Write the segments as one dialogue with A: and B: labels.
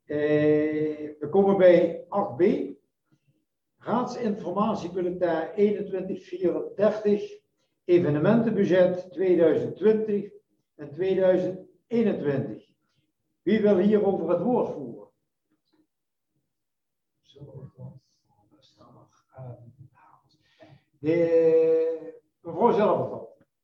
A: We komen bij 8b. Raadsinformatiebulletin 2134, evenementenbudget 2020 en 2021. Wie wil hierover het woord voeren? Mevrouw Zilverveld.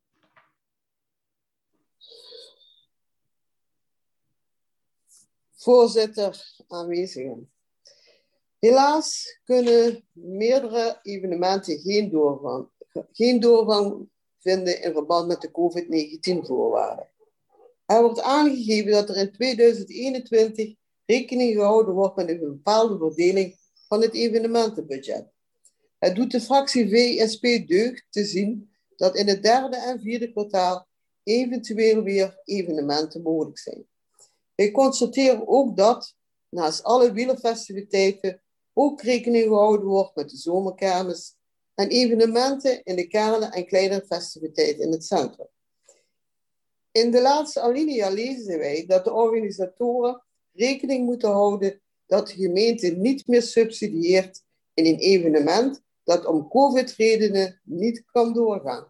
B: Voorzitter, aanwezigen. Helaas kunnen meerdere evenementen geen doorgang vinden in verband met de COVID-19-voorwaarden. Er wordt aangegeven dat er in 2021 rekening gehouden wordt met een bepaalde verdeling van het evenementenbudget. Het doet de fractie VSP deugd te zien dat in het derde en vierde kwartaal eventueel weer evenementen mogelijk zijn. Wij constateren ook dat, naast alle wielerfestiviteiten, ook rekening gehouden wordt met de zomerkermis en evenementen in de kerne en kleinere festiviteiten in het centrum. In de laatste alinea lezen wij dat de organisatoren rekening moeten houden dat de gemeente niet meer subsidieert in een evenement dat om COVID-redenen niet kan doorgaan.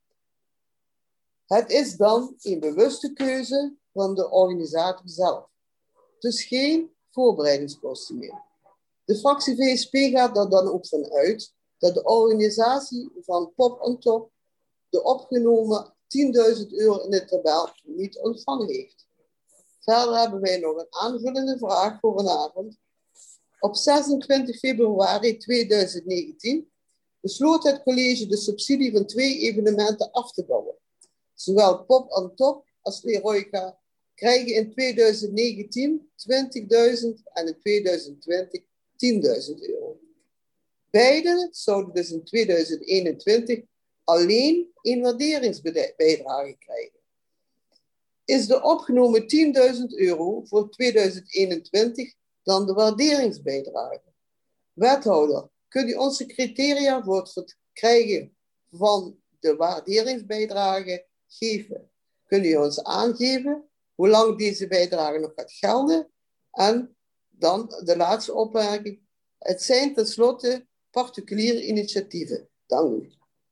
B: Het is dan een bewuste keuze van de organisator zelf. Dus geen voorbereidingskosten meer. De fractie VSP gaat er dan ook van uit dat de organisatie van Pop on Top de opgenomen €10.000 in de tabel niet ontvangen heeft. Verder hebben wij nog een aanvullende vraag voor vanavond. Op 26 februari 2019 besloot het college de subsidie van 2 evenementen af te bouwen. Zowel Pop on Top als Leroyka krijgen in 2019 €20.000 en in 2020 €10.000. Beide zouden dus in 2021 alleen een waarderingsbijdrage krijgen. Is de opgenomen €10.000 voor 2021 dan de waarderingsbijdrage? Wethouder, kunt u onze criteria voor het verkrijgen van de waarderingsbijdrage geven? Kunt u ons aangeven hoe lang deze bijdrage nog gaat gelden? En dan de laatste opmerking. Het zijn tenslotte particuliere initiatieven. Dank u.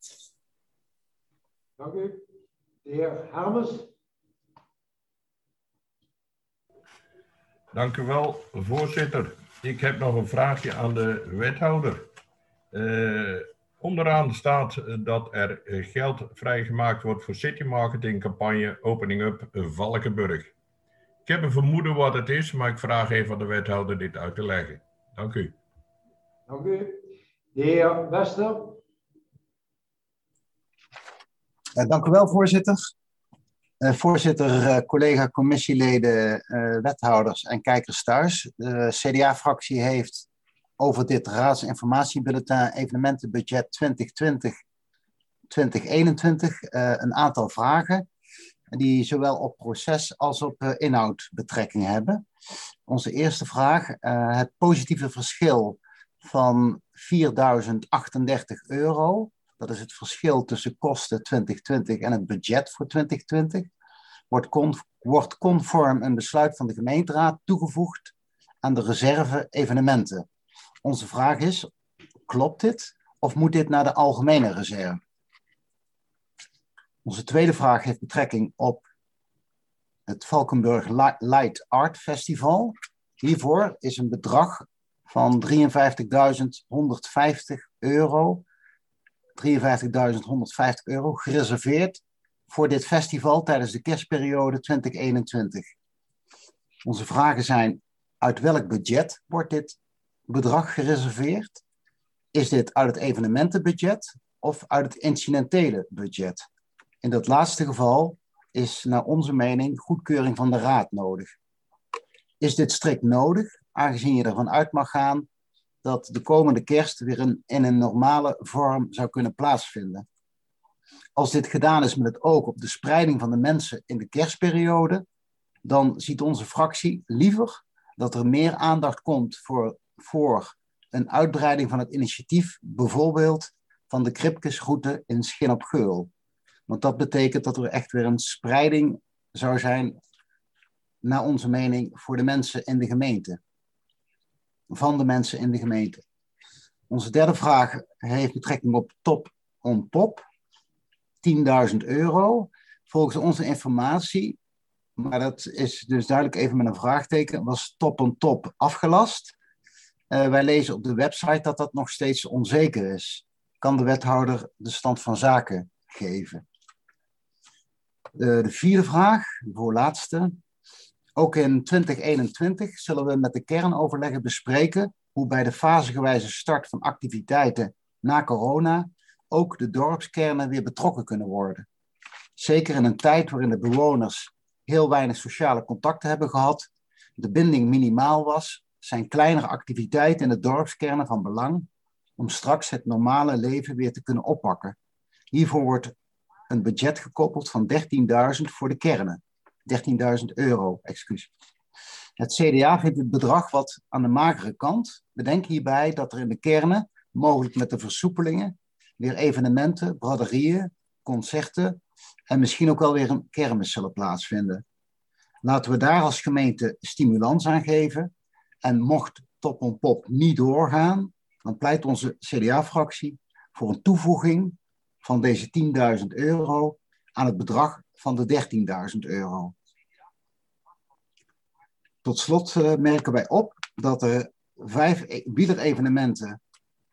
A: Dank u. De heer Hermes.
C: Dank u wel, voorzitter. Ik heb nog een vraagje aan de wethouder. Onderaan staat dat er geld vrijgemaakt wordt voor City Marketing campagne Opening Up Valkenburg. Ik heb een vermoeden wat het is, maar ik vraag even aan de wethouder dit uit te leggen. Dank u.
A: Dank u. De heer Wester.
D: Dank u wel, voorzitter. Voorzitter, collega commissieleden, wethouders en kijkers thuis. De CDA-fractie heeft over dit raadsinformatiebulletin evenementenbudget 2020-2021 een aantal vragen die zowel op proces als op inhoud betrekking hebben. Onze eerste vraag, het positieve verschil van €4.038, dat is het verschil tussen kosten 2020 en het budget voor 2020, wordt conform een besluit van de gemeenteraad toegevoegd aan de reserve evenementen. Onze vraag is, klopt dit of moet dit naar de algemene reserve? Onze tweede vraag heeft betrekking op het Valkenburg Light Art Festival. Hiervoor is een bedrag van €53.150 gereserveerd voor dit festival tijdens de kerstperiode 2021. Onze vragen zijn, uit welk budget wordt dit bedrag gereserveerd? Is dit uit het evenementenbudget of uit het incidentele budget? In dat laatste geval is naar onze mening goedkeuring van de raad nodig. Is dit strikt nodig, aangezien je ervan uit mag gaan dat de komende kerst weer in een normale vorm zou kunnen plaatsvinden? Als dit gedaan is met het oog op de spreiding van de mensen in de kerstperiode, dan ziet onze fractie liever dat er meer aandacht komt voor een uitbreiding van het initiatief, bijvoorbeeld van de Kripkesroute in Schin op Geul. Want dat betekent dat er echt weer een spreiding zou zijn, naar onze mening, voor de mensen in de gemeente. van de mensen in de gemeente. Onze derde vraag heeft betrekking op Top on Top. €10.000. Volgens onze informatie, maar dat is dus duidelijk even met een vraagteken, was Top on Top afgelast. Wij lezen op de website dat dat nog steeds onzeker is. Kan de wethouder de stand van zaken geven? De vierde vraag, de voorlaatste. Ook in 2021 zullen we met de kernoverleggen bespreken hoe bij de fasegewijze start van activiteiten na corona ook de dorpskernen weer betrokken kunnen worden. Zeker in een tijd waarin de bewoners heel weinig sociale contacten hebben gehad, de binding minimaal was, zijn kleinere activiteiten in de dorpskernen van belang om straks het normale leven weer te kunnen oppakken. Hiervoor wordt een budget gekoppeld van €13.000 voor de kernen. €13.000, excuus. Het CDA vindt het bedrag wat aan de magere kant. Bedenk hierbij dat er in de kernen, mogelijk met de versoepelingen, weer evenementen, braderieën, concerten en misschien ook wel weer een kermis zullen plaatsvinden. Laten we daar als gemeente stimulans aan geven. En mocht Top on Pop niet doorgaan, dan pleit onze CDA-fractie voor een toevoeging van deze €10.000 aan het bedrag van de €13.000. Tot slot merken wij op dat er 5 wielerevenementen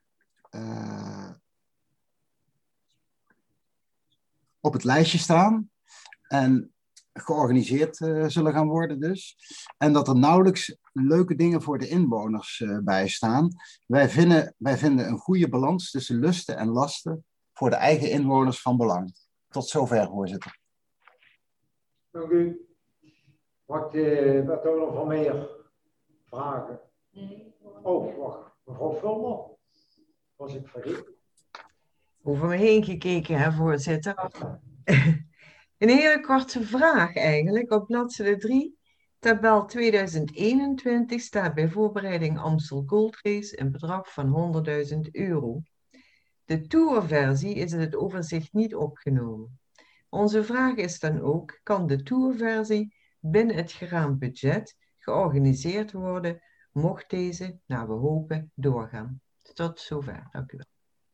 D: op het lijstje staan en georganiseerd zullen gaan worden dus. En dat er nauwelijks leuke dingen voor de inwoners bij staan. Wij vinden een goede balans tussen lusten en lasten voor de eigen inwoners van belang. Tot zover, voorzitter.
A: Dank u. Wat er nog meer vragen?
E: Nee.
A: Oh, wacht. Mevrouw Vulmer? Was ik vergeten?
E: Over me heen gekeken, hè, voorzitter. Een hele korte vraag eigenlijk. Op bladzijde 3, tabel 2021, staat bij voorbereiding Amstel Gold Race een bedrag van €100.000. De tourversie is in het overzicht niet opgenomen. Onze vraag is dan ook, kan de tourversie binnen het geraamd budget georganiseerd worden, mocht deze, naar we hopen, doorgaan? Tot zover, dank u wel.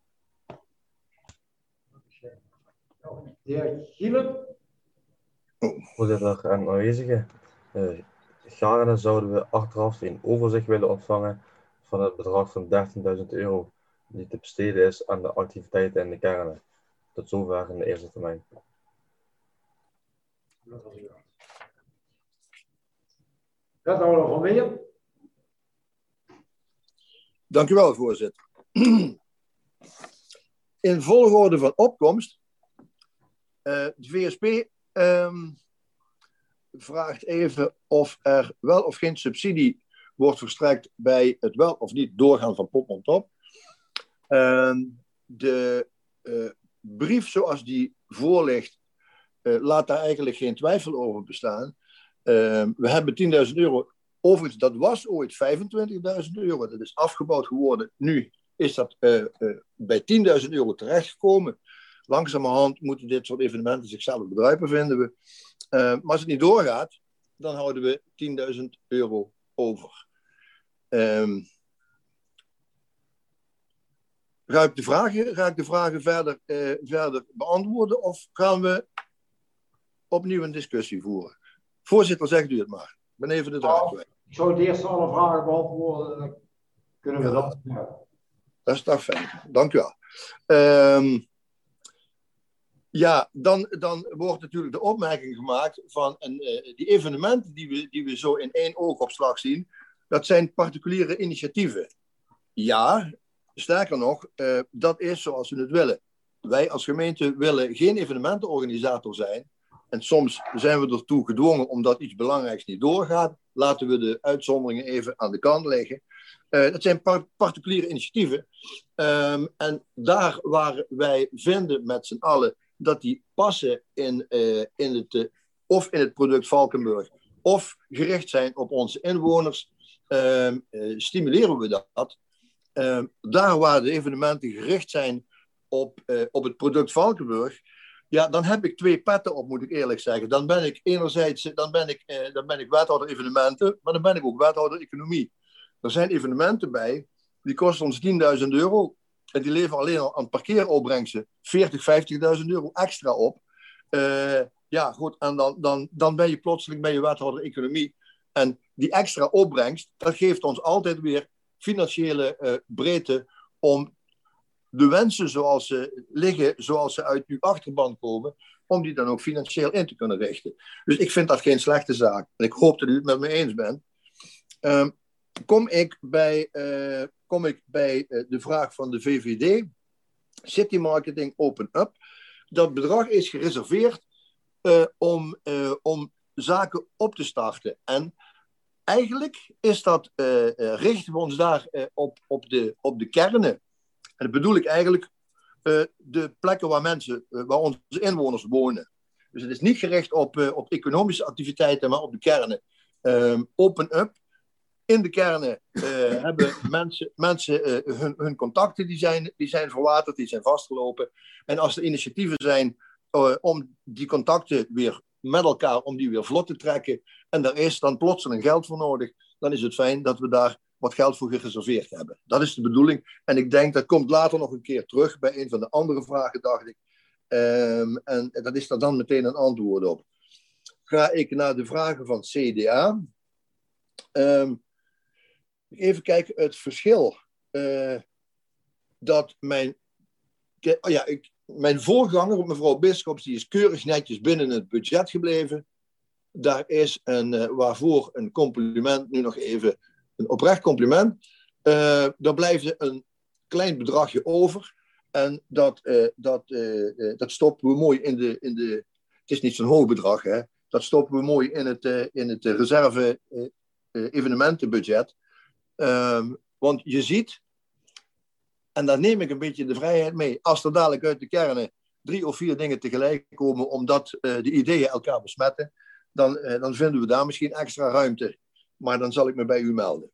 A: De heer Gielen?
F: Voorzitter en aanwezigen, gaarne zouden we achteraf een overzicht willen ontvangen van het bedrag van €13.000 die te besteden is aan de activiteiten in de kernen. Tot zover in de eerste termijn.
A: Wethouder Van Meer?
G: Dank u wel, voorzitter. In volgorde van opkomst. De VSP vraagt even of er wel of geen subsidie wordt verstrekt bij het wel of niet doorgaan van Top on Top. De brief zoals die voorligt laat daar eigenlijk geen twijfel over bestaan. We hebben €10.000. Overigens, dat was ooit €25.000. Dat is afgebouwd geworden. Nu is dat bij €10.000 terechtgekomen. Langzamerhand moeten dit soort evenementen zichzelf bedruipen, vinden we. Maar als het niet doorgaat, dan houden we €10.000 over. Ga ik de vragen verder beantwoorden of gaan we opnieuw een discussie voeren? Voorzitter, zegt u het maar. Ik ben even de draad kwijt.
A: Ik zou het eerst alle vragen beantwoorden. Dan kunnen we dat. Ja.
G: Dat is toch fijn. Dank u wel. Dan wordt natuurlijk de opmerking gemaakt van die evenementen die we zo in één oogopslag zien, dat zijn particuliere initiatieven. Ja, sterker nog, dat is zoals we het willen. Wij als gemeente willen geen evenementenorganisator zijn. En soms zijn we ertoe gedwongen omdat iets belangrijks niet doorgaat. Laten we de uitzonderingen even aan de kant leggen. Dat zijn particuliere initiatieven. En daar waar wij vinden met z'n allen dat die passen in het product Valkenburg of gericht zijn op onze inwoners, stimuleren we dat. Daar waar de evenementen gericht zijn op het product Valkenburg, ja, dan heb ik 2 petten op, moet ik eerlijk zeggen. Dan ben ik enerzijds wethouder evenementen, maar dan ben ik ook wethouder economie. Er zijn evenementen bij, die kosten ons €10.000. En die leveren alleen al aan parkeeropbrengsten 40.000, 50.000 euro extra op. Ja, goed, en dan ben je plotseling wethouder economie. En die extra opbrengst, dat geeft ons altijd weer financiële breedte om de wensen zoals ze liggen, zoals ze uit uw achterban komen, om die dan ook financieel in te kunnen richten. Dus ik vind dat geen slechte zaak. En ik hoop dat u het met me eens bent. Kom ik bij de vraag van de VVD. City Marketing Open Up. Dat bedrag is gereserveerd om zaken op te starten. En eigenlijk is dat, richten we ons daar op de kernen. En dat bedoel ik eigenlijk de plekken waar onze inwoners wonen. Dus het is niet gericht op economische activiteiten, maar op de kernen. Open Up. In de kernen hebben mensen hun contacten die zijn verwaterd, die zijn vastgelopen. En als er initiatieven zijn om die contacten weer met elkaar, om die weer vlot te trekken, en daar is dan plotseling geld voor nodig, dan is het fijn dat we daar wat geld voor gereserveerd hebben. Dat is de bedoeling. En ik denk, dat komt later nog een keer terug bij een van de andere vragen, dacht ik. En dat is daar dan meteen een antwoord op. Ga ik naar de vragen van CDA. Even kijken, het verschil. Dat mijn voorganger, mevrouw Bisschops, die is keurig netjes binnen het budget gebleven. Daar is waarvoor een compliment, nu nog even een oprecht compliment. Daar blijft een klein bedragje over. En dat stoppen we mooi in de. Het is niet zo'n hoog bedrag, hè. Dat stoppen we mooi in het reserve evenementenbudget. Want je ziet, en daar neem ik een beetje de vrijheid mee, als er dadelijk uit de kernen 3 of 4 dingen tegelijk komen, omdat de ideeën elkaar besmetten, dan vinden we daar misschien extra ruimte. Maar dan zal ik me bij u melden.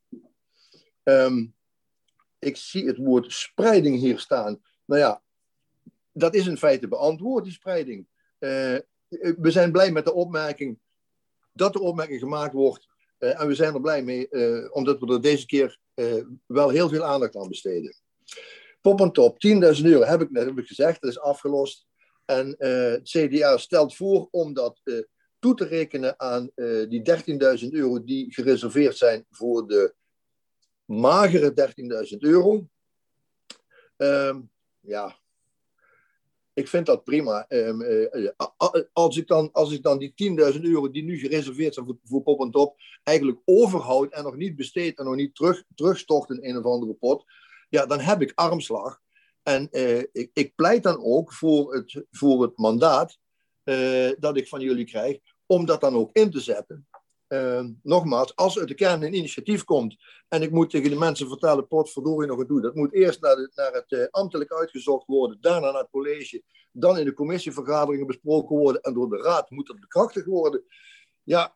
G: Ik zie het woord spreiding hier staan. Nou ja, dat is in feite beantwoord, die spreiding. We zijn blij met de opmerking dat de opmerking gemaakt wordt. En we zijn er blij mee, omdat we er deze keer wel heel veel aandacht aan besteden. Pop en top, €10.000 heb ik gezegd, dat is afgelost. En het CDA stelt voor om dat toe te rekenen aan die €13.000 die gereserveerd zijn voor de magere €13.000. Ja, ik vind dat prima. Als ik dan die €10.000 die nu gereserveerd zijn voor Pop en Top eigenlijk overhoud en nog niet besteed en nog niet terugstort in een of andere pot, ja, dan heb ik armslag. En ik pleit dan ook voor het mandaat dat ik van jullie krijg, om dat dan ook in te zetten. Nogmaals, als uit de kern een initiatief komt en ik moet tegen de mensen vertellen, potverdorie nog een doe. Dat moet eerst naar het ambtelijk uitgezocht worden, daarna naar het college, dan in de commissievergaderingen besproken worden en door de raad moet dat bekrachtigd worden. Ja,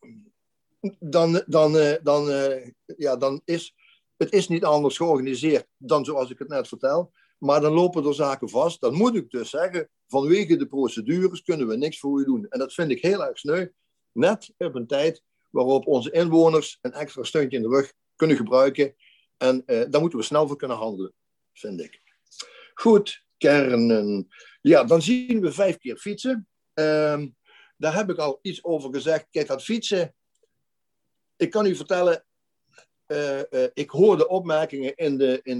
G: dan is het niet anders georganiseerd dan zoals ik het net vertel. Maar dan lopen er zaken vast. Dan moet ik dus zeggen, vanwege de procedures kunnen we niks voor u doen. En dat vind ik heel erg sneu. Net op een tijd waarop onze inwoners een extra steuntje in de rug kunnen gebruiken. En daar moeten we snel voor kunnen handelen, vind ik. Goed, kernen. Ja, dan zien we 5 keer fietsen. Daar heb ik al iets over gezegd. Kijk, dat fietsen. Ik kan u vertellen, ik hoor de opmerkingen in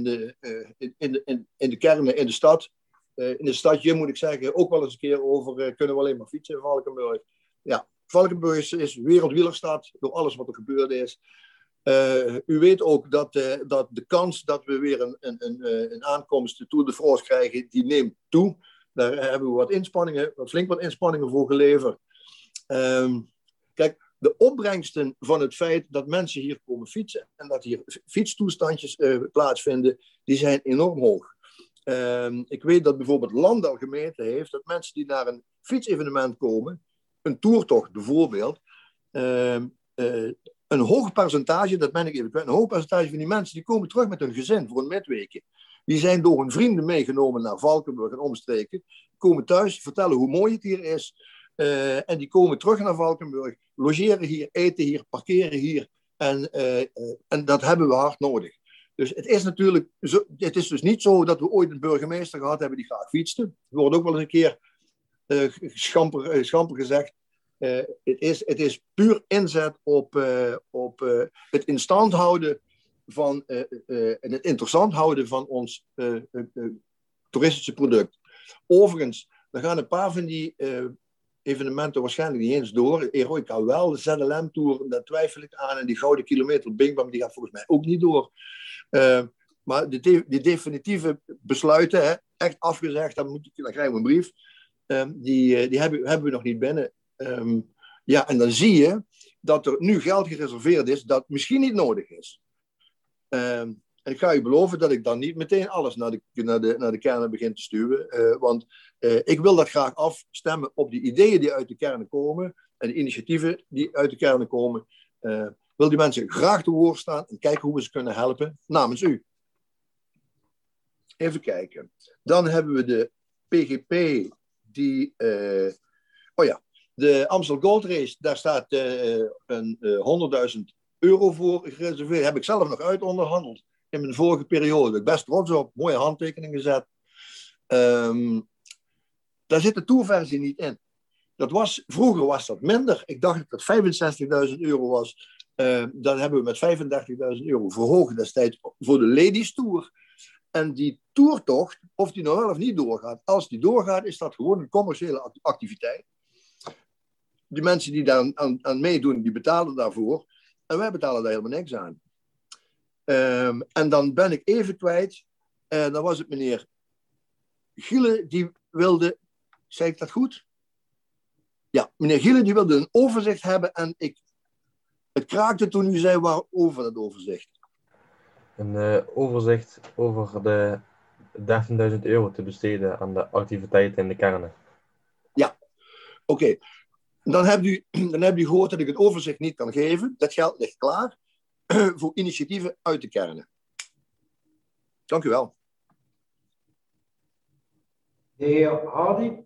G: de kernen, in de stad. In het stadje moet ik zeggen, ook wel eens een keer over, kunnen we alleen maar fietsen in Valkenburg. Ja, Valkenburg is wereldwielerstad door alles wat er gebeurd is. U weet ook dat de kans dat we weer een aankomst, de Tour de France krijgen, die neemt toe. Daar hebben we flink wat inspanningen voor geleverd. Kijk, de opbrengsten van het feit dat mensen hier komen fietsen en dat hier fietstoestandjes plaatsvinden, die zijn enorm hoog. Ik weet dat bijvoorbeeld Landal gemeten heeft dat mensen die naar een fietsevenement komen, een toertocht bijvoorbeeld, een hoog percentage, dat ben ik even kwijt, een hoog percentage van die mensen die komen terug met hun gezin voor een midweekje. Die zijn door hun vrienden meegenomen naar Valkenburg en omstreken, komen thuis, vertellen hoe mooi het hier is, en die komen terug naar Valkenburg, logeren hier, eten hier, parkeren hier En dat hebben we hard nodig. Dus het is natuurlijk het is dus niet zo dat we ooit een burgemeester gehad hebben die graag fietste. Er wordt ook wel eens een keer schamper gezegd. Het is puur inzet op het in stand houden van en het interessant houden van ons toeristische product. Overigens, dan gaan een paar van die evenementen waarschijnlijk niet eens door. Eroica wel, de ZLM-tour, daar twijfel ik aan. En die Gouden Kilometer Bingbam, die gaat volgens mij ook niet door. Maar de definitieve besluiten, hè, echt afgezegd, dan krijgen we een brief. Die hebben we nog niet binnen. Ja, en dan zie je dat er nu geld gereserveerd is dat misschien niet nodig is. En ik ga u beloven dat ik dan niet meteen alles naar de kernen begin te sturen. Want ik wil dat graag afstemmen op de ideeën die uit de kernen komen. En de initiatieven die uit de kernen komen. Wil die mensen graag te woord staan en kijken hoe we ze kunnen helpen namens u. Even kijken. Dan hebben we de PGP die... de Amstel Gold Race, daar staat een €100.000 voor gereserveerd. Heb ik zelf nog uitonderhandeld in mijn vorige periode. Daar ben ik best trots op. Mooie handtekening gezet. Daar zit de tourversie niet in. Vroeger was dat minder. Ik dacht dat het €65.000 was. Dan hebben we met €35.000 verhoogd destijds voor de Ladies Tour. En die toertocht, of die nou wel of niet doorgaat, als die doorgaat, is dat gewoon een commerciële activiteit. Die mensen die daar aan meedoen, die betalen daarvoor. En wij betalen daar helemaal niks aan. En dan ben ik even kwijt. Dan was het meneer Gielen, die wilde... Zei ik dat goed? Ja, meneer Gielen, die wilde een overzicht hebben. En het kraakte toen u zei waarover dat overzicht.
F: Een overzicht over de €13.000 te besteden aan de activiteiten in de kernen.
G: Ja, oké. Dan hebt u gehoord dat ik het overzicht niet kan geven. Dat geld ligt klaar voor initiatieven uit de kernen. Dank u wel.
A: De heer Hardy.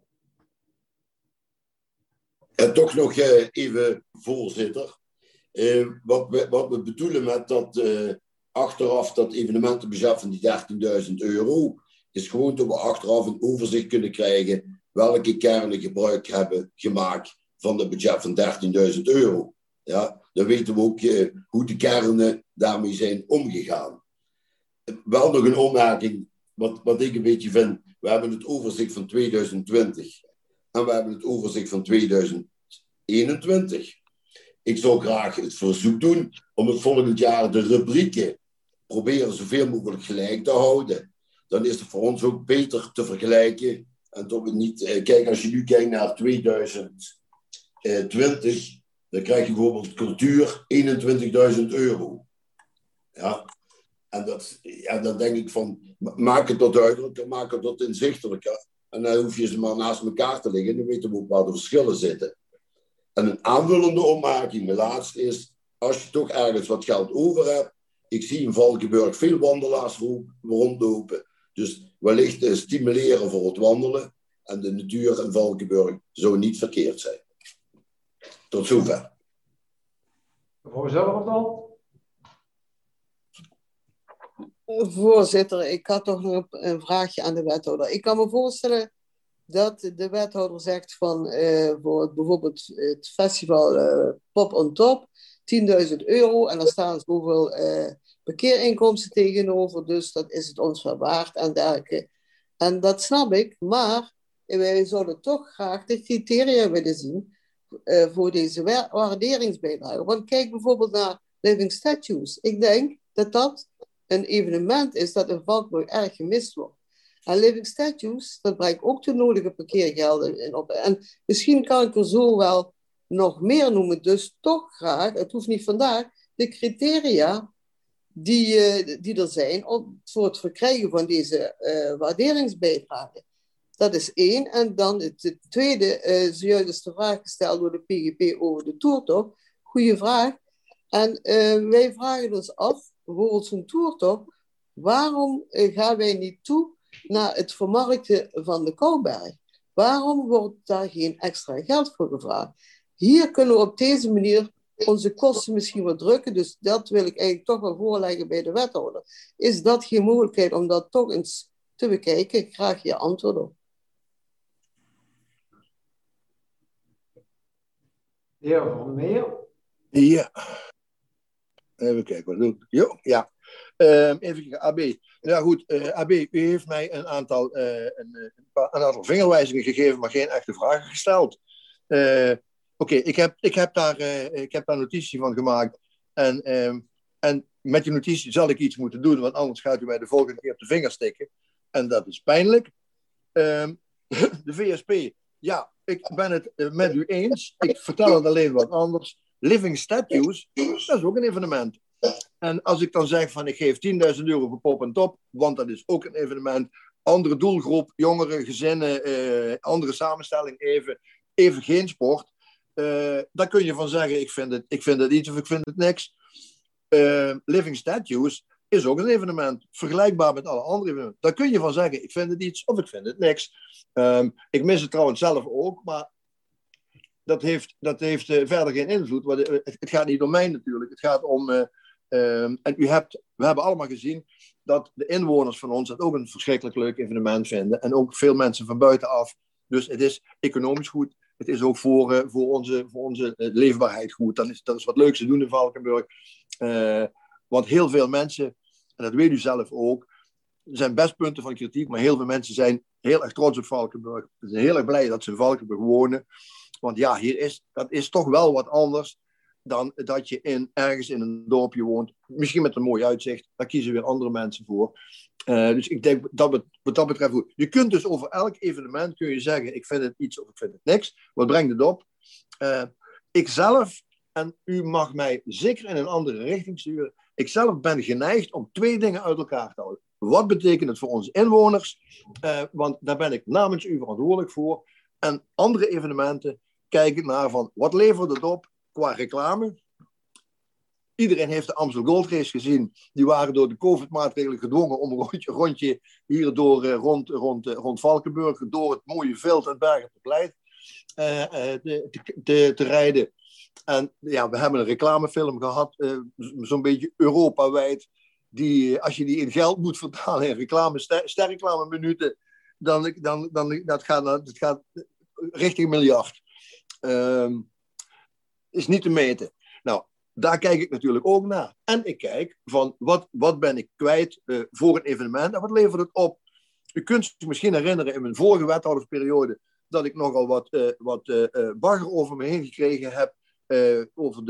H: En toch nog even, voorzitter. Wat we bedoelen met dat achteraf dat evenementenbudget van die €13.000... is gewoon dat we achteraf een overzicht kunnen krijgen welke kernen gebruik hebben gemaakt van het budget van €13.000. Ja, dan weten we ook hoe de kernen daarmee zijn omgegaan. Wel nog een opmerking, wat ik een beetje vind. We hebben het overzicht van 2020 en we hebben het overzicht van 2021. Ik zou graag het verzoek doen om het volgend jaar de rubrieken proberen zoveel mogelijk gelijk te houden. Dan is het voor ons ook beter te vergelijken. En dat we niet... Kijk, als je nu kijkt naar 2020, dan krijg je bijvoorbeeld cultuur €21.000. Ja. En dan denk ik van, maak het dat duidelijker, maak het dat inzichtelijker. En dan hoef je ze maar naast elkaar te leggen. Dan weten we ook waar de verschillen zitten. En een aanvullende opmerking, de laatste is, als je toch ergens wat geld over hebt. Ik zie in Valkenburg veel wandelaars rondlopen. Dus wellicht stimuleren voor het wandelen. En de natuur in Valkenburg zou niet verkeerd zijn. Tot zover.
A: Voor zelf dan?
B: Voorzitter, ik had toch nog een vraagje aan de wethouder. Ik kan me voorstellen dat de wethouder zegt van voor bijvoorbeeld het festival Pop on Top €10.000 en daar staan zoveel parkeerinkomsten tegenover, dus dat is het ons wel waard en dergelijke. En dat snap ik, maar wij zouden toch graag de criteria willen zien voor deze waarderingsbijdrage. Want kijk bijvoorbeeld naar Living Statues. Ik denk dat dat een evenement is dat in Valkenburg erg gemist wordt. En Living Statues, dat brengt ook de nodige parkeergelden in op. En misschien kan ik er zo wel nog meer noemen. Dus toch graag, het hoeft niet vandaag, de criteria die er zijn voor het verkrijgen van deze waarderingsbijdrage. Dat is één. En dan het tweede, zojuist is de vraag gesteld door de PGP over de toertocht. Goeie vraag. En wij vragen ons af, bijvoorbeeld zo'n toertocht, waarom gaan wij niet toe naar het vermarkten van de Kouberg? Waarom wordt daar geen extra geld voor gevraagd? Hier kunnen we op deze manier onze kosten misschien wat drukken. Dus dat wil ik eigenlijk toch wel voorleggen bij de wethouder. Is dat geen mogelijkheid om dat toch eens te bekijken? Graag je antwoord op.
A: De heer Vermeer.
G: Ja. Even kijken, wat doe ik? Jo, ja. Even kijken, AB. Ja goed, AB, u heeft mij een aantal vingerwijzingen gegeven, maar geen echte vragen gesteld. Oké, ik heb daar notitie van gemaakt. En met die notitie zal ik iets moeten doen, want anders gaat u mij de volgende keer op de vinger stikken. En dat is pijnlijk. De VSP, ja, ik ben het met u eens. Ik vertel het alleen wat anders. Living Statues, dat is ook een evenement. En als ik dan zeg van ik geef 10.000 euro voor Pop en Top, want dat is ook een evenement. Andere doelgroep, jongeren, gezinnen, andere samenstelling, even geen sport. Daar kun je van zeggen, ik vind het iets of ik vind het niks. Living Statues is ook een evenement, vergelijkbaar met alle andere evenementen. Daar kun je van zeggen, ik vind het iets of ik vind het niks. Ik mis het trouwens zelf ook, maar dat heeft verder geen invloed. Want het gaat niet om mij natuurlijk, het gaat om... en we hebben allemaal gezien dat de inwoners van ons dat ook een verschrikkelijk leuk evenement vinden. En ook veel mensen van buitenaf. Dus het is economisch goed. Het is ook voor onze leefbaarheid goed. Dat is wat leuks te doen in Valkenburg. Want heel veel mensen, en dat weet u zelf ook, er zijn best punten van kritiek, maar heel veel mensen zijn heel erg trots op Valkenburg. Ze zijn heel erg blij dat ze in Valkenburg wonen. Want ja, dat is toch wel wat anders dan dat je ergens in een dorpje woont. Misschien met een mooi uitzicht. Daar kiezen weer andere mensen voor. Dus ik denk dat wat dat betreft goed. Je kunt dus over elk evenement kun je zeggen, ik vind het iets of ik vind het niks. Wat brengt het op? Ikzelf, en u mag mij zeker in een andere richting sturen, ikzelf ben geneigd om 2 dingen uit elkaar te houden. Wat betekent het voor onze inwoners? Want daar ben ik namens u verantwoordelijk voor. En andere evenementen kijken naar van, wat levert het op qua reclame? Iedereen heeft de Amstel Gold Race gezien. Die waren door de COVID-maatregelen gedwongen om een rondje hier rond Valkenburg, door het mooie veld en bergen te rijden. En ja, we hebben een reclamefilm gehad, zo'n beetje Europawijd, die, als je die in geld moet vertalen in sterreclame-minuten, dat gaat richting een miljard. Is niet te meten. Nou, daar kijk ik natuurlijk ook naar. En ik kijk van wat ben ik kwijt voor een evenement en wat levert het op. U kunt zich misschien herinneren in mijn vorige wethoudersperiode dat ik nogal wat bagger over me heen gekregen heb over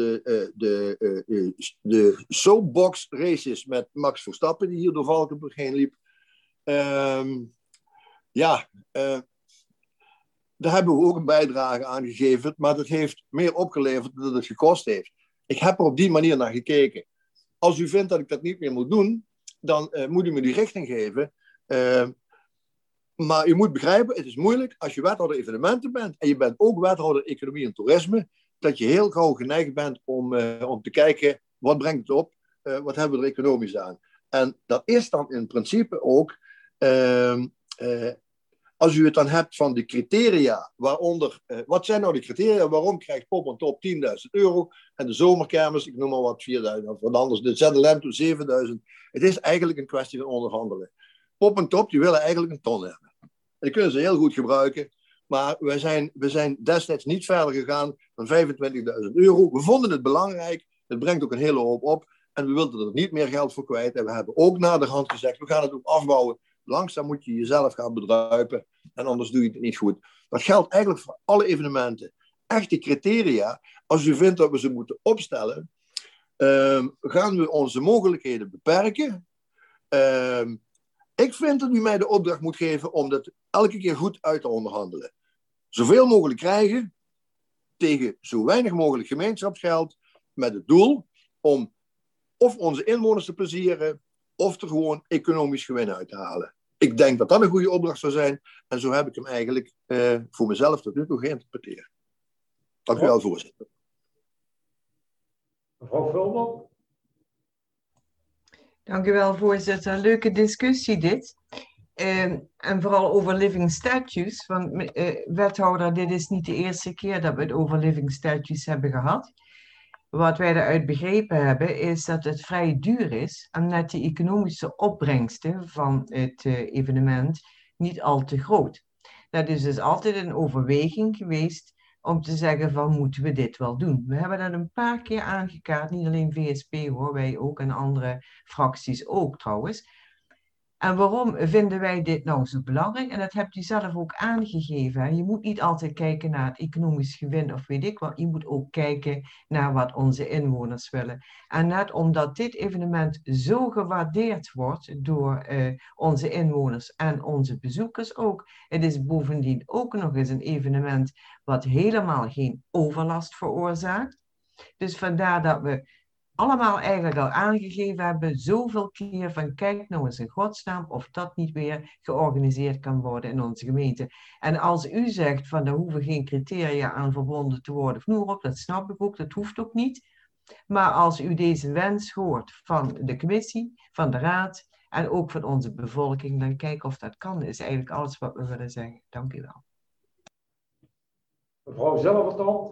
G: de soapbox races met Max Verstappen die hier door Valkenburg heen liep. Daar hebben we ook een bijdrage aan gegeven, maar dat heeft meer opgeleverd dan het gekost heeft. Ik heb er op die manier naar gekeken. Als u vindt dat ik dat niet meer moet doen, dan moet u me die richting geven. Maar u moet begrijpen, het is moeilijk als je wethouder evenementen bent en je bent ook wethouder economie en toerisme, dat je heel gauw geneigd bent om te kijken, wat brengt het op? Wat hebben we er economisch aan? En dat is dan in principe ook... als u het dan hebt van de criteria, waaronder, wat zijn nou de criteria, waarom krijgt Pop en Top 10.000 euro en de zomerkermis, ik noem maar wat, 4.000 of wat anders, de ZLM tot 7.000. Het is eigenlijk een kwestie van onderhandelen. Pop en Top, die willen eigenlijk een ton hebben. En die kunnen ze heel goed gebruiken, maar we zijn destijds niet verder gegaan dan 25.000 euro. We vonden het belangrijk, het brengt ook een hele hoop op en we wilden er niet meer geld voor kwijt. En we hebben ook naderhand gezegd, we gaan het ook afbouwen. Langzaam moet je jezelf gaan bedruipen en anders doe je het niet goed. Dat geldt eigenlijk voor alle evenementen. Echte criteria, als u vindt dat we ze moeten opstellen, gaan we onze mogelijkheden beperken. Ik vind dat u mij de opdracht moet geven om dat elke keer goed uit te onderhandelen. Zoveel mogelijk krijgen tegen zo weinig mogelijk gemeenschapsgeld met het doel om of onze inwoners te plezieren of er gewoon economisch gewin uit te halen. Ik denk dat dat een goede opdracht zou zijn. En zo heb ik hem eigenlijk voor mezelf tot nu toe geïnterpreteerd. Dank u wel, voorzitter.
A: Mevrouw Vulman.
E: Dank u wel, voorzitter. Leuke discussie dit. En vooral over living statues. Want wethouder, dit is niet de eerste keer dat we het over living statues hebben gehad. Wat wij eruit begrepen hebben, is dat het vrij duur is en net die economische opbrengsten van het evenement niet al te groot. Dat is dus altijd een overweging geweest om te zeggen van moeten we dit wel doen. We hebben dat een paar keer aangekaart, niet alleen VSP hoor, wij ook en andere fracties ook trouwens. En waarom vinden wij dit nou zo belangrijk? En dat hebt u zelf ook aangegeven. Hè? Je moet niet altijd kijken naar het economisch gewin of weet ik wat. Je moet ook kijken naar wat onze inwoners willen. En net omdat dit evenement zo gewaardeerd wordt door onze inwoners en onze bezoekers ook. Het is bovendien ook nog eens een evenement wat helemaal geen overlast veroorzaakt. Dus vandaar dat we allemaal eigenlijk al aangegeven hebben, zoveel keer van kijk nou eens in godsnaam of dat niet weer georganiseerd kan worden in onze gemeente. En als u zegt van daar hoeven geen criteria aan verbonden te worden, of noem maar op, dat snap ik ook, dat hoeft ook niet. Maar als u deze wens hoort van de commissie, van de raad en ook van onze bevolking, dan kijk of dat kan, is eigenlijk alles wat we willen zeggen. Dank u wel.
A: Mevrouw Zilverton.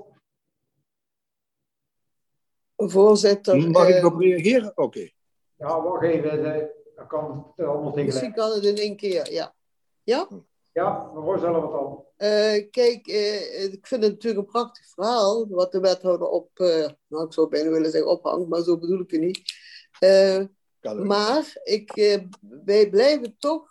B: Voorzitter.
G: Mag ik erop reageren? Oké.
A: Ja, wacht even. Dan kan het allemaal tegelijk.
B: Misschien kan het in één keer, ja. Ja?
A: Ja, mevrouw Zilverton.
B: Kijk, ik vind het natuurlijk een prachtig verhaal, wat de wethouder op, nou ik zou bijna willen zeggen ophangt, maar zo bedoel ik het niet. Maar wij blijven toch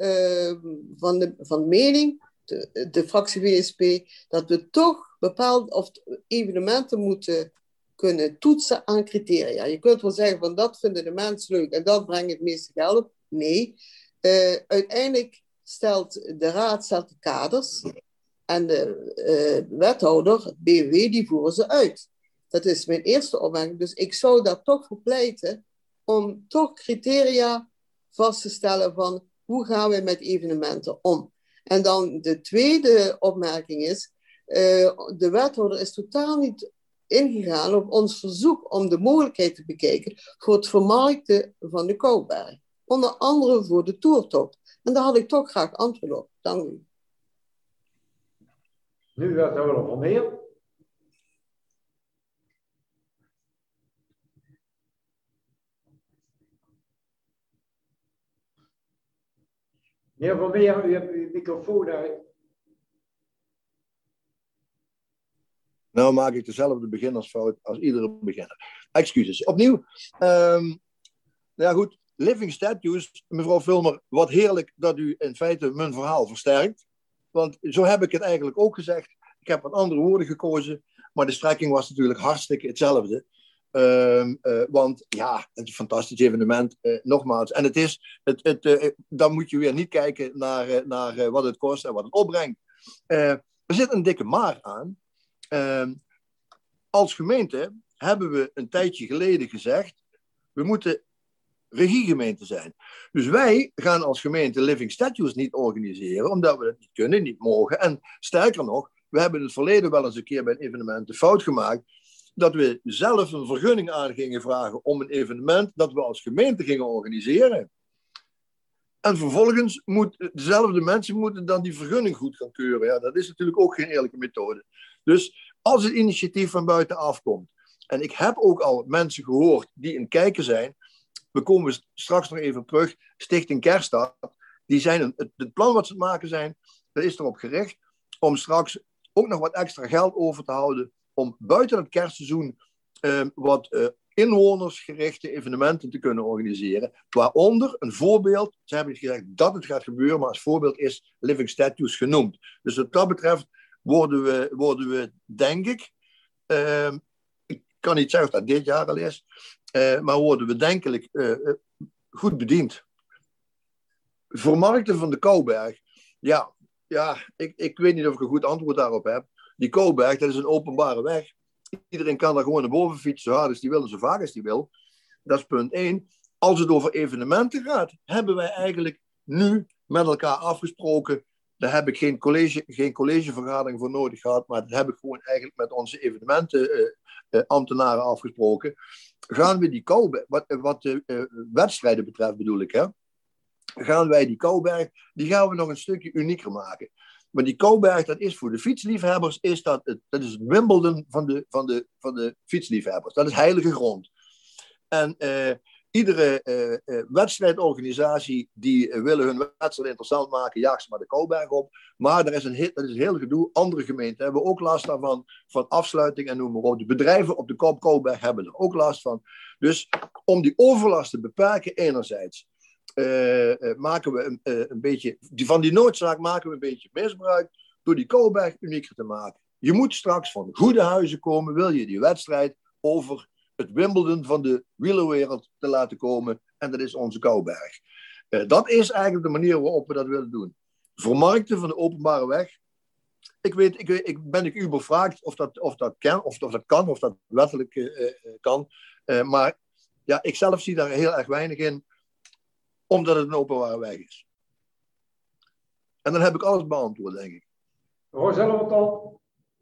B: van mening, de fractie VSP, dat we toch bepaalde evenementen moeten kunnen toetsen aan criteria. Je kunt wel zeggen van dat vinden de mensen leuk en dat brengt het meeste geld op. Nee, uiteindelijk stelt de raad de kaders en de wethouder, het BW, die voeren ze uit. Dat is mijn eerste opmerking. Dus ik zou daar toch voor pleiten om toch criteria vast te stellen van hoe gaan we met evenementen om. En dan de tweede opmerking is, de wethouder is totaal niet ingegaan op ons verzoek om de mogelijkheid te bekijken voor het vermarkten van de Kouwberg. Onder andere voor de toertocht. En daar had ik toch graag antwoord op. Dank u.
A: Nu wethouder Van Meer. Meneer Van Meer, u hebt uw microfoon uit.
G: Nou maak ik dezelfde beginnersfout als iedere beginner. Excuses. Opnieuw. Ja goed, Living Statues, mevrouw Vulmer, wat heerlijk dat u in feite mijn verhaal versterkt. Want zo heb ik het eigenlijk ook gezegd. Ik heb wat andere woorden gekozen, maar de strekking was natuurlijk hartstikke hetzelfde. Want ja, het is een fantastisch evenement, nogmaals. En het is, dan moet je weer niet kijken naar wat het kost en wat het opbrengt. Er zit een dikke maar aan. Als gemeente hebben we een tijdje geleden gezegd, we moeten regiegemeente zijn. Dus wij gaan als gemeente Living Statues niet organiseren, omdat we dat niet kunnen, niet mogen. En sterker nog, we hebben in het verleden wel eens een keer bij een evenement de fout gemaakt, dat we zelf een vergunning aan gingen vragen om een evenement dat we als gemeente gingen organiseren. En vervolgens moeten dezelfde mensen dan die vergunning goed gaan keuren. Ja, dat is natuurlijk ook geen eerlijke methode. Dus als het initiatief van buitenaf komt, en ik heb ook al mensen gehoord die een kijker zijn, we komen straks nog even terug, Stichting Kerststad, die zijn het plan wat ze het maken zijn, dat is erop gericht om straks ook nog wat extra geld over te houden om buiten het kerstseizoen wat inwonersgerichte evenementen te kunnen organiseren. Waaronder een voorbeeld, ze hebben niet gezegd dat het gaat gebeuren, maar als voorbeeld is Living Statues genoemd. Dus wat dat betreft worden we denk ik kan niet zeggen of dat dit jaar al is, maar worden we denkelijk goed bediend. Vermarkten van de Kouwberg, ja ik weet niet of ik een goed antwoord daarop heb. Die Kouwberg, dat is een openbare weg. Iedereen kan daar gewoon naar boven fietsen, zo hard als die wil en zo vaak als die wil. Dat is punt 1. Als het over evenementen gaat, hebben wij eigenlijk nu met elkaar afgesproken. Daar heb ik geen collegevergadering voor nodig gehad, maar dat heb ik gewoon eigenlijk met onze evenementenambtenaren afgesproken. Gaan we die Kouwberg, wat de wedstrijden betreft bedoel ik, hè? Gaan wij die Kouwberg, die gaan we nog een stukje unieker maken. Maar die Kouberg, dat is voor de fietsliefhebbers, dat is het Wimbledon van de fietsliefhebbers. Dat is heilige grond. En iedere wedstrijdorganisatie die willen hun wedstrijd interessant maken, jaagt ze maar de Kouberg op. Maar dat is een heel gedoe. Andere gemeenten hebben ook last daarvan, van afsluiting en noem maar op. De bedrijven op de Kouberg hebben er ook last van. Dus om die overlast te beperken enerzijds, maken we een beetje, van die noodzaak maken we een beetje misbruik door die Kouberg unieker te maken. Je moet straks van goede huizen komen, wil je die wedstrijd over het Wimbledon van de wielerwereld te laten komen, en dat is onze Kouberg. Dat is eigenlijk de manier waarop we dat willen doen. Vermarkten van de openbare weg. Ik ben u bevraagd of dat kan, of dat wettelijk kan. Maar ja, ik zelf zie daar heel erg weinig in, omdat het een openbare weg is. En dan heb ik alles beantwoord, denk ik.
A: Hoor zelf het al.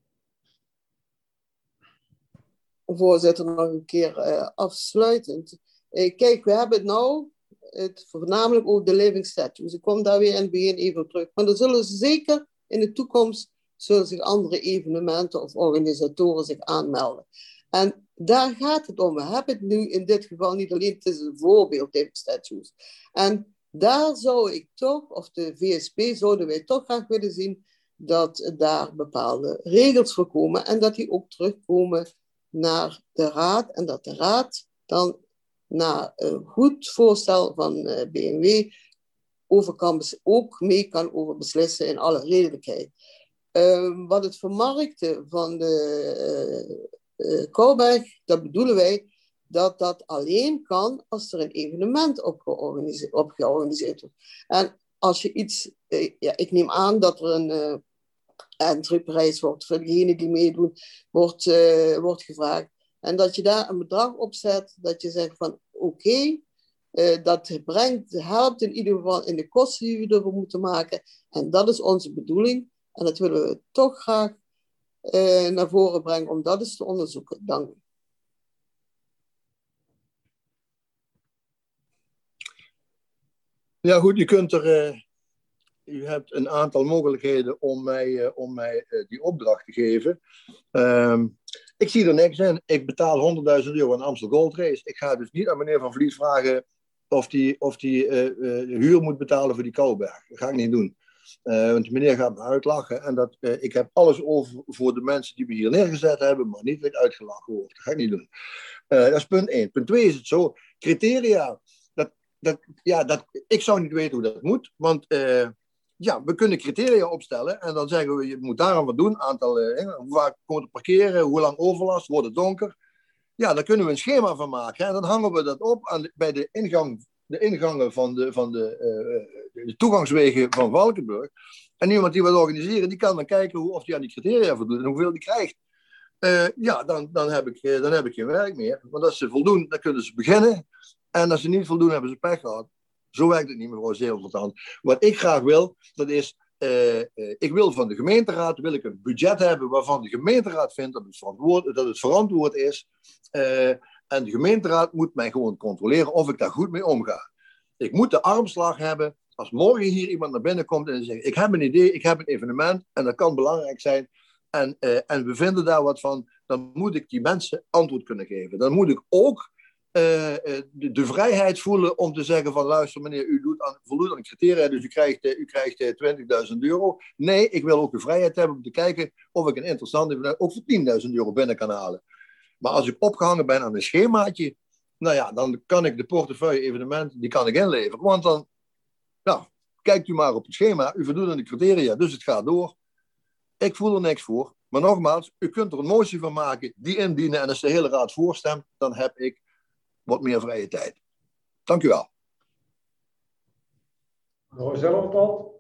B: Voorzitter, nog een keer afsluitend. Kijk, we hebben het nou voornamelijk over de living statutes. Ik kom daar weer in het begin even op terug. Maar er zullen zeker in de toekomst zich andere evenementen of organisatoren zich aanmelden. En daar gaat het om. We hebben het nu in dit geval niet alleen, het is een voorbeeld, living statutes. En daar zou ik toch, of de VSP, zouden wij toch graag willen zien dat daar bepaalde regels voor komen en dat die ook terugkomen naar de raad en dat de raad dan na een goed voorstel van BMW ook mee kan over beslissen in alle redelijkheid. Wat het vermarkten van de Kouberg, dat bedoelen wij dat dat alleen kan als er een evenement op georganiseerd wordt. En als je iets, ik neem aan dat er een entryprijs wordt voor degenen die meedoen, wordt gevraagd. En dat je daar een bedrag op zet, dat je zegt van oké, dat helpt in ieder geval in de kosten die we ervoor moeten maken. En dat is onze bedoeling. En dat willen we toch graag naar voren brengen om dat eens te onderzoeken. Dank u.
G: Ja goed, u hebt een aantal mogelijkheden om mij die opdracht te geven. Ik zie er niks in. Ik betaal €100.000 aan Amstel Gold Race. Ik ga dus niet aan meneer Van Vliet vragen of die huur moet betalen voor die Kouberg. Dat ga ik niet doen. Want de meneer gaat me uitlachen. En ik heb alles over voor de mensen die we hier neergezet hebben, maar niet dat ik uitgelachen word. Dat ga ik niet doen. Dat is punt 1. Punt 2 is het zo. Criteria. Ik zou niet weten hoe dat moet. Want we kunnen criteria opstellen. En dan zeggen we, je moet daar aan wat doen. Hoe vaak komt het parkeren? Hoe lang overlast? Wordt het donker? Ja, daar kunnen we een schema van maken. En dan hangen we dat op bij de ingangen van de toegangswegen van Valkenburg. En iemand die wil organiseren, die kan dan kijken of hij aan die criteria voldoet en hoeveel die krijgt. Dan heb ik geen werk meer. Want als ze voldoen, dan kunnen ze beginnen. En als ze niet voldoen, hebben ze pech gehad. Zo werkt het niet, mevrouw Zeeuwvertand. Wat ik graag wil, dat is, ik wil van de gemeenteraad een budget hebben waarvan de gemeenteraad vindt dat het verantwoord is. En de gemeenteraad moet mij gewoon controleren of ik daar goed mee omga. Ik moet de armslag hebben. Als morgen hier iemand naar binnen komt en zegt, ik heb een idee, ik heb een evenement en dat kan belangrijk zijn. En we vinden daar wat van, dan moet ik die mensen antwoord kunnen geven. Dan moet ik ook de vrijheid voelen om te zeggen van luister meneer, u voldoet aan de criteria, dus u krijgt €20.000. Nee, ik wil ook de vrijheid hebben om te kijken of ik een interessant evenement ook voor €10.000 binnen kan halen. Maar als ik opgehangen ben aan een schemaatje, nou ja, dan kan ik de portefeuille evenementen, die kan ik inleveren. Want dan, kijkt u maar op het schema, u voldoet aan de criteria, dus het gaat door. Ik voel er niks voor. Maar nogmaals, u kunt er een motie van maken, die indienen en als de hele raad voorstemt, dan heb ik wat meer vrije tijd. Dank u wel.
A: Hoor zelf het al.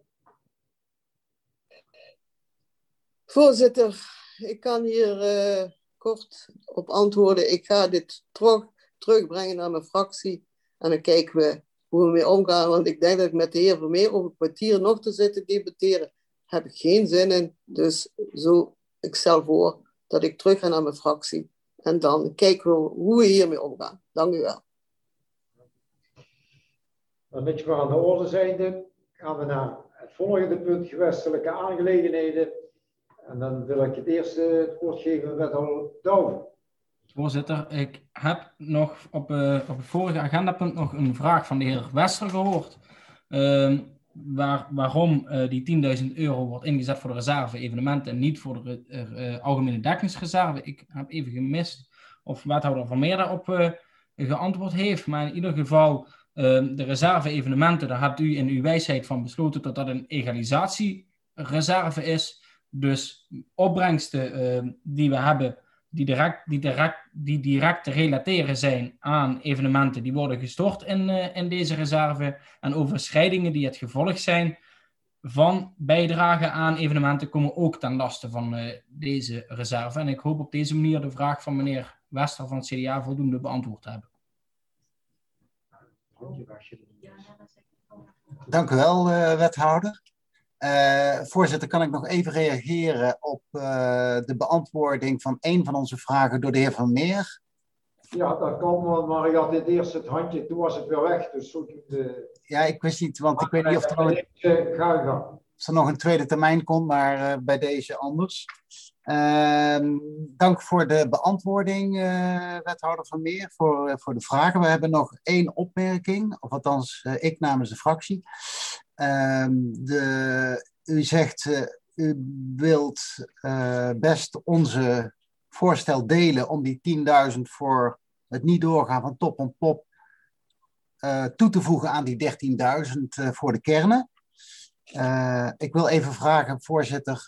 B: Voorzitter, ik kan hier kort op antwoorden. Ik ga dit terugbrengen naar mijn fractie en dan kijken we hoe we mee omgaan. Want ik denk dat ik met de heer Vermeer over een kwartier nog te zitten debatteren, heb ik geen zin in. Dus ik stel voor dat ik terug ga naar mijn fractie en dan kijken we hoe we hiermee omgaan. Dank u wel.
A: Dan met je aan de orde zijnde gaan we naar het volgende punt, gewestelijke aangelegenheden. En dan wil ik het eerste het woord geven aan wethouder Douwen.
I: Voorzitter, ik heb nog op het vorige agendapunt nog een vraag van de heer Wester gehoord. Waarom die €10.000 wordt ingezet voor de reserve evenementen en niet voor de algemene dekkingsreserve. Ik heb even gemist of wethouder Vermeer daarop geantwoord heeft. Maar in ieder geval, de reserve evenementen, daar hebt u in uw wijsheid van besloten dat dat een egalisatiereserve is. Dus opbrengsten die we hebben, die direct te relateren zijn aan evenementen, die worden gestort in deze reserve. En overschrijdingen die het gevolg zijn van bijdragen aan evenementen komen ook ten laste van deze reserve. En ik hoop op deze manier de vraag van meneer Wester van het CDA voldoende beantwoord te hebben.
D: Dank u wel, wethouder. Voorzitter, kan ik nog even reageren op de beantwoording van een van onze vragen door de heer Vermeer?
A: Ja, dat kan, maar ik had dit eerst het handje, toen was het weer weg. Dus zo
D: Ja, ik wist niet, want ik weet niet of er nog een tweede termijn komt, maar bij deze anders. Dank voor de beantwoording, wethouder Vermeer, voor de vragen. We hebben nog één opmerking, of althans ik namens de fractie. U zegt, u wilt best onze voorstel delen om die 10.000 voor het niet doorgaan van Top on Pop toe te voegen aan die 13.000 voor de kernen. Ik wil even vragen, voorzitter,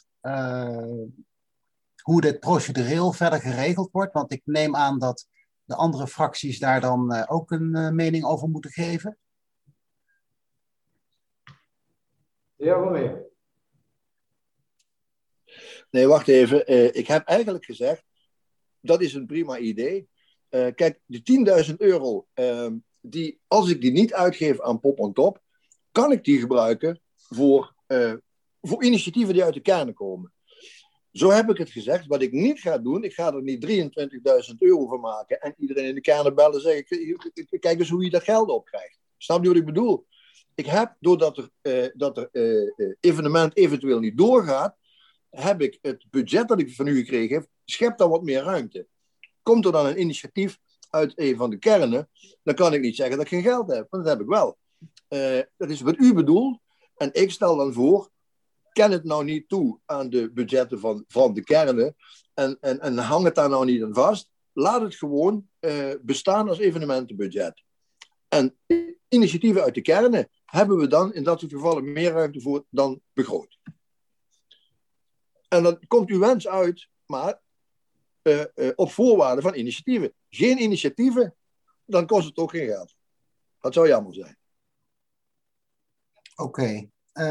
D: hoe dit procedureel verder geregeld wordt, want ik neem aan dat de andere fracties daar dan ook een mening over moeten geven.
A: Ja, Vermeer.
G: Nee, wacht even. Ik heb eigenlijk gezegd, dat is een prima idee. Kijk, die €10.000, als ik die niet uitgeef aan Pop on Top, kan ik die gebruiken voor initiatieven die uit de kernen komen. Zo heb ik het gezegd. Wat ik niet ga doen, ik ga er niet €23.000 van maken en iedereen in de kernen bellen en zeggen, kijk eens hoe je dat geld opkrijgt. Snap je wat ik bedoel? Ik heb, doordat dat evenement eventueel niet doorgaat, heb ik het budget dat ik van u gekregen heb, schept dan wat meer ruimte. Komt er dan een initiatief uit een van de kernen, dan kan ik niet zeggen dat ik geen geld heb, want dat heb ik wel. Dat is wat u bedoelt. En ik stel dan voor, ken het nou niet toe aan de budgetten van de kernen en hang het daar nou niet aan vast. Laat het gewoon bestaan als evenementenbudget. En initiatieven uit de kernen hebben we dan in dat soort gevallen meer ruimte voor dan begroot. En dan komt uw wens uit, maar op voorwaarde van initiatieven. Geen initiatieven, dan kost het ook geen geld. Dat zou jammer zijn.
D: Oké.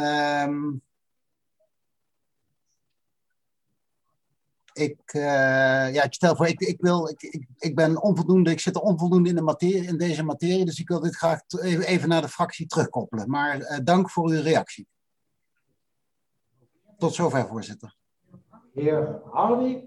D: Ik stel voor, ik ben onvoldoende, ik zit er onvoldoende in deze materie, dus ik wil dit graag even naar de fractie terugkoppelen. Maar dank voor uw reactie. Tot zover, voorzitter.
A: Heer Hardy.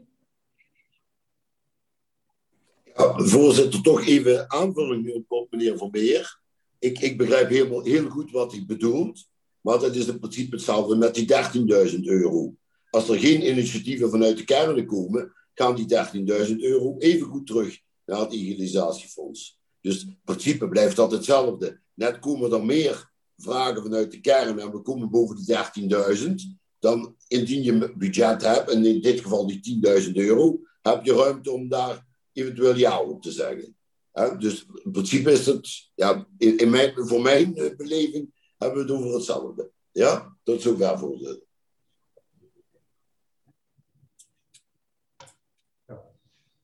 H: Ja, voorzitter, toch even aanvulling op meneer Vermeer. Ik begrijp heel goed wat hij bedoelt, maar dat is in principe hetzelfde met die €13.000. Als er geen initiatieven vanuit de kernen komen, gaan die €13.000 even goed terug naar het egalisatiefonds. Dus in principe blijft dat hetzelfde. Net komen er meer vragen vanuit de kernen en we komen boven de 13.000. Dan indien je een budget hebt, en in dit geval die €10.000, heb je ruimte om daar eventueel ja op te zeggen. Dus in principe is het, ja, voor mijn beleving, hebben we het over hetzelfde. Ja, tot zover, voorzitter.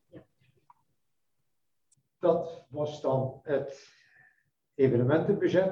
A: Dat was dan het evenementenbudget.